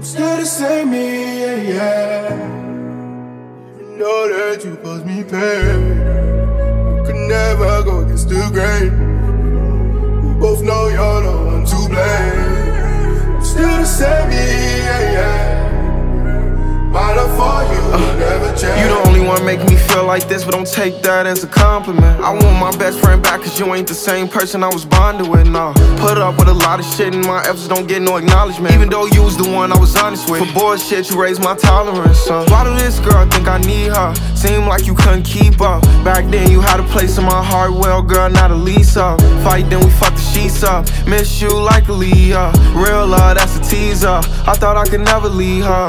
Still the same me, yeah, yeah. Even though that you caused me pain, you could never go against the grain. We both know you're the one to blame. Still the same me, yeah, yeah. My love for you will never change. You the only one making me feel like this, but don't take that as a compliment. I want my best friend back, cause you ain't the same person I was bonded with, nah. Put up with a lot of shit and my efforts don't get no acknowledgement, even though you was the one I was honest with. For bullshit, you raised my tolerance, son. Why do this girl think I need her? Seemed like you couldn't keep up. Back then you had a place in my heart, well girl, not a lease up. Fight, then we fucked the sheets up. Miss you like a Leah. Real love, that's a teaser. I thought I could never leave her.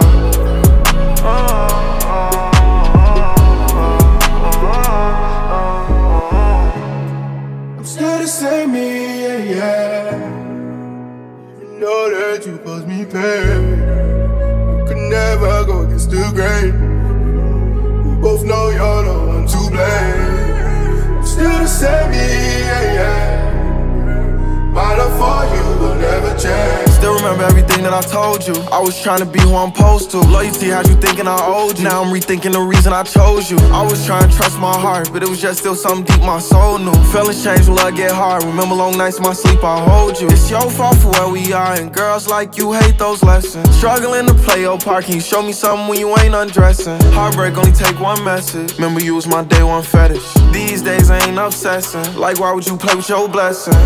I'm still the same me, yeah, yeah. Even though that you caused me pain, you could never go against the grain. We both know you're the one to blame. I'm still the same me, yeah, yeah. My love for you will never change. Still remember everything that I told you. I was trying to be who I'm supposed to. Loyalty had you thinking I owed you. Now I'm rethinking the reason I chose you. I was trying to trust my heart, but it was just still something deep my soul knew. Feelings change when love get hard. Remember long nights in my sleep, I hold you. It's your fault for where we are, and girls like you hate those lessons. Struggling to play your part, can you show me something when you ain't undressing? Heartbreak only take one message. Remember you was my day one fetish. These days I ain't obsessing. Like why would you play with your blessing?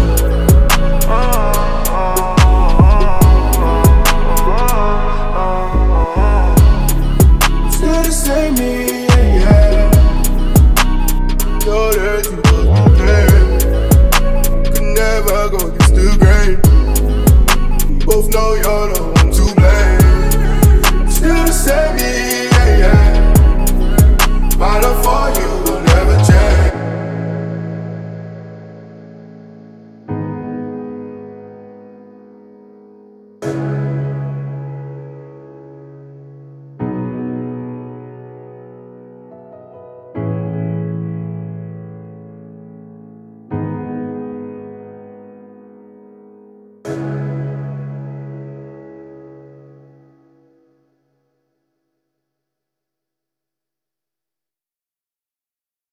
Still the same me, yeah, yeah. Know that you caused me pain, could never go against the grain. We both know you're the one to blame. Still the same me,